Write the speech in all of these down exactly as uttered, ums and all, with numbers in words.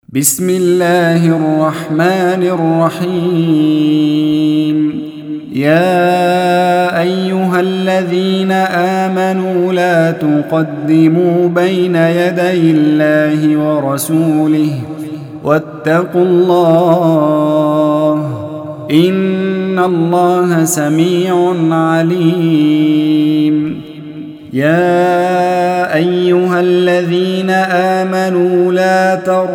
بسم الله الرحمن الرحيم. يا أيها الذين آمنوا لا تقدموا بين يدي الله ورسوله واتقوا الله إن الله سميع عليم. يا أيها الذين آمنوا لا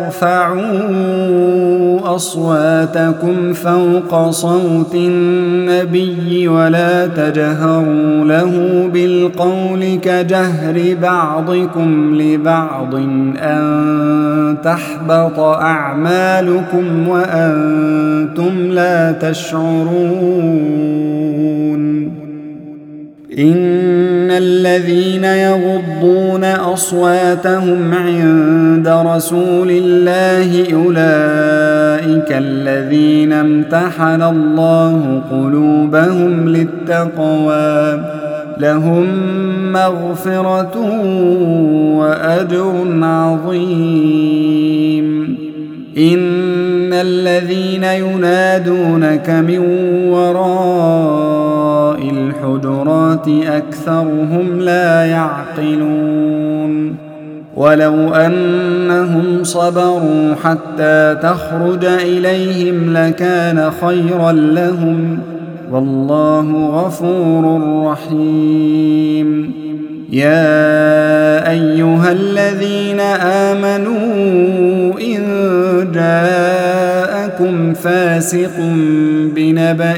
ترفعوا أصواتكم فوق صوت النبي ولا تجهروا له بالقول كجهر بعضكم لبعض أن تحبط أعمالكم وأنتم لا تشعرون. إن الذين يغضون أصواتهم عند رسول الله أولئك الذين امتحن الله قلوبهم للتقوى لهم مغفرة وأجر عظيم. إن الذين ينادونك من وراء الحجرات أكثرهم لا يعقلون. ولو أنهم صبروا حتى تخرج إليهم لكان خيرا لهم والله غفور رحيم. يا أيها الذين آمنوا إن جاءكم فاسق بنبأ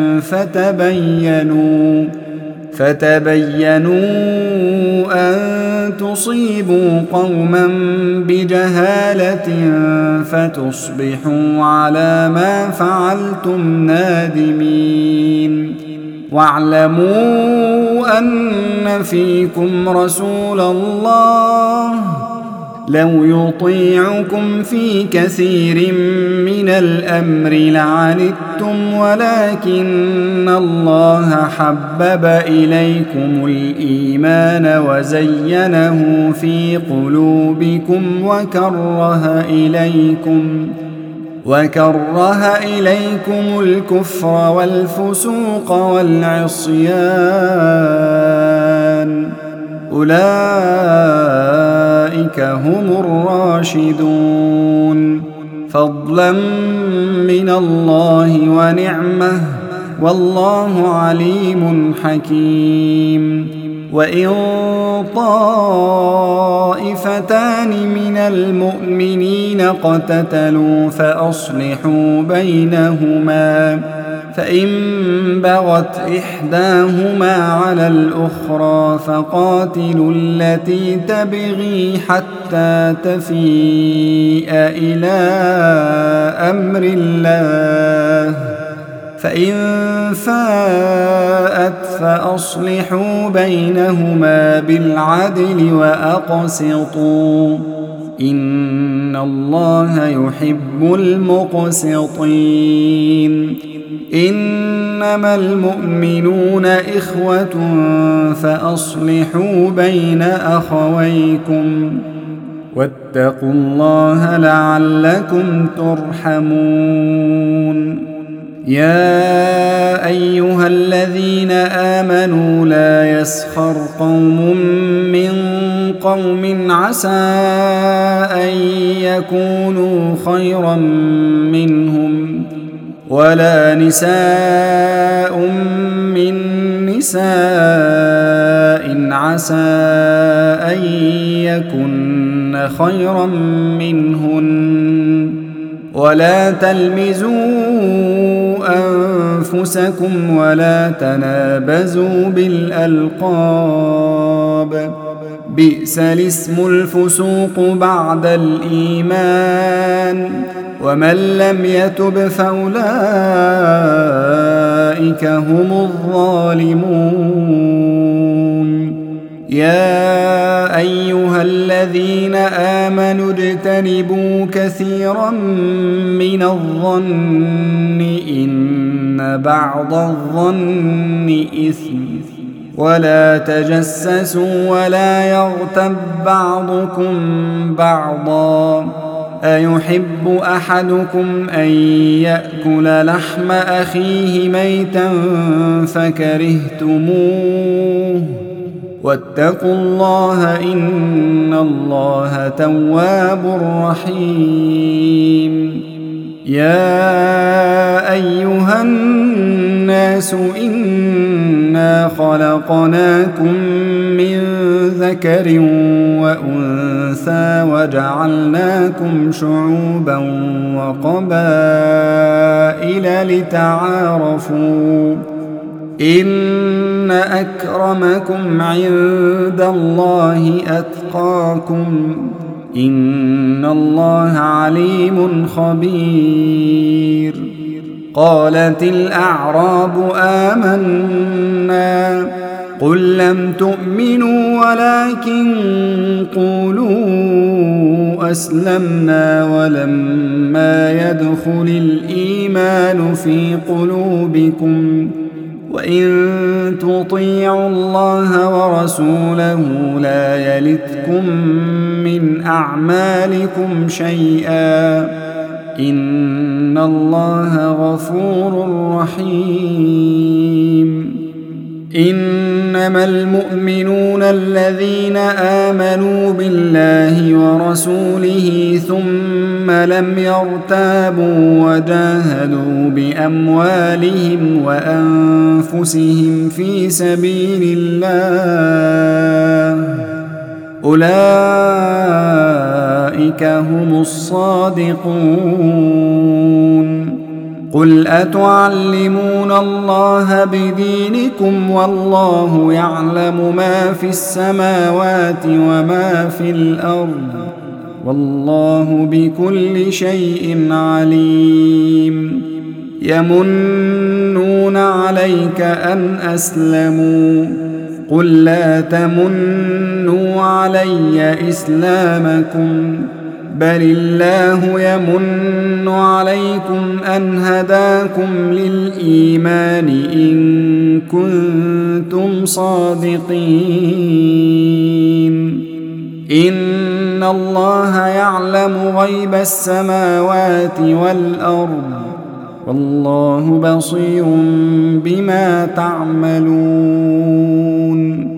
فتبينوا فتبينوا أن تصيبوا قوما بجهالة فتصبحوا على ما فعلتم نادمين. واعلموا أن فيكم رسول الله لو يطيعكم في كثير من الأمر لعنتم ولكن الله حبب إليكم الإيمان وزينه في قلوبكم وكره إليكم وكره إليكم الكفر والفسوق والعصيان أولئك هم الراشدون فضلا من الله ونعمه والله عليم حكيم. وإن طائفتان من المؤمنين اقتتلوا فأصلحوا بينهما فإن بغت إحداهما على الأخرى فقاتلوا التي تبغي حتى تفيء إلى أمر الله فإن فاءت فأصلحوا بينهما بالعدل وأقسطوا إن الله يحب المقسطين. إنما المؤمنون إخوة فأصلحوا بين أخويكم واتقوا الله لعلكم ترحمون. يا أيها الذين آمنوا لا يسخر قوم من قوم عسى أن يكونوا خيرا منهم ولا نساء من نساء عسى أن يكن خيرا منهن ولا تلمزوا أنفسكم ولا تنابزوا بالألقاب بئس الاسم الفسوق بعد الإيمان ومن لم يتب فأولئك هم الظالمون. يا أيها الذين آمنوا اجتنبوا كثيرا من الظن إن بعض الظن إثم ولا تجسسوا ولا يغتب بعضكم بعضا أيحب أحدكم أن يأكل لحم أخيه ميتا فكرهتموه واتقوا الله إن الله تواب رحيم يا أيها الناس إنا خلقناكم من ذكر وأنثى وجعلناكم شعوبا وقبائل لتعارفوا إن أكرمكم عند الله أتقاكم إن الله عليم خبير قالت الأعراب آمنا قل لم تؤمنوا ولكن قولوا أسلمنا ولما يدخل الإيمان في قلوبكم وإن تطيعوا الله ورسوله لا يلتكم من أعمالكم شيئا إن الله غفور رحيم إنما المؤمنون الذين آمنوا بالله ورسوله ثم لم يرتابوا وجاهدوا بأموالهم وأنفسهم في سبيل الله أولئك هم الصادقون قل أتعلمون الله بدينكم والله يعلم ما في السماوات وما في الأرض والله بكل شيء عليم يمنون عليك أن أسلموا قل لا تمنوا علي إسلامكم بل الله يمن عليكم أن هداكم للإيمان إن كنتم صادقين إن الله يعلم غيب السماوات والأرض والله بصير بما تعملون